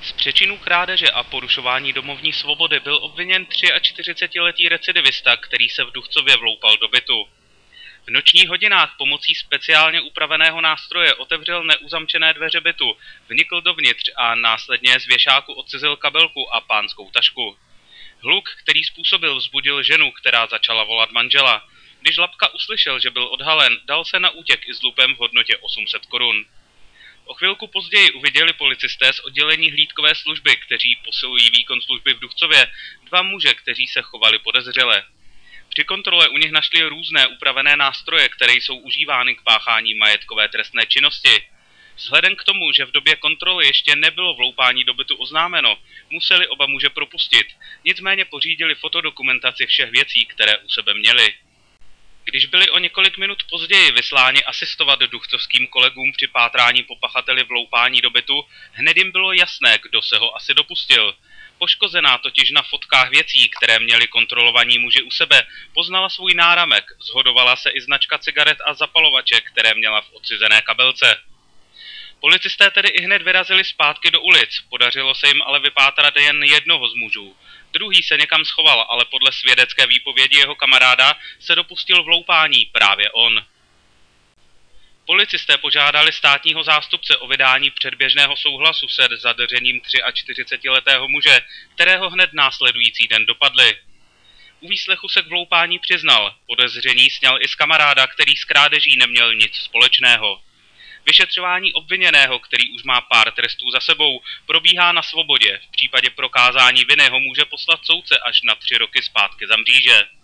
Z přečinů krádeže a porušování domovní svobody byl obviněn 43letý recidivista, který se v Duchcově vloupal do bytu. V nočních hodinách pomocí speciálně upraveného nástroje otevřel neuzamčené dveře bytu, vnikl dovnitř a následně z věšáku odcizil kabelku a pánskou tašku. Hluk, který způsobil, vzbudil ženu, která začala volat manžela. Když Lapka uslyšel, že byl odhalen, dal se na útěk i s lupem v hodnotě 800 korun. O chvilku později uviděli policisté z oddělení hlídkové služby, kteří posilují výkon služby v Duchcově, dva muže, kteří se chovali podezřele. Při kontrole u nich našli různé upravené nástroje, které jsou užívány k páchání majetkové trestné činnosti. Vzhledem k tomu, že v době kontroly ještě nebylo vloupání do bytu oznámeno, museli oba muže propustit, nicméně pořídili fotodokumentaci všech věcí, které u sebe měli. Když byli o několik minut později vysláni asistovat duchcovským kolegům při pátrání po pachateli vloupání do bytu, hned jim bylo jasné, kdo se ho asi dopustil. Poškozená totiž na fotkách věcí, které měli kontrolovaní muži u sebe, poznala svůj náramek, shodovala se i značka cigaret a zapalovaček, které měla v odcizené kabelce. Policisté tedy ihned vyrazili zpátky do ulic, podařilo se jim ale vypátrat jen jednoho z mužů. Druhý se někam schoval, ale podle svědecké výpovědi jeho kamaráda se dopustil vloupání právě on. Policisté požádali státního zástupce o vydání předběžného souhlasu se zadržením 43letého muže, kterého hned následující den dopadli. U výslechu se k vloupání přiznal, podezření sňal i z kamaráda, který s krádeží neměl nic společného. Vyšetřování obviněného, který už má pár trestů za sebou, probíhá na svobodě. V případě prokázání viny ho může poslat soudce až na 3 roky zpátky za mříže.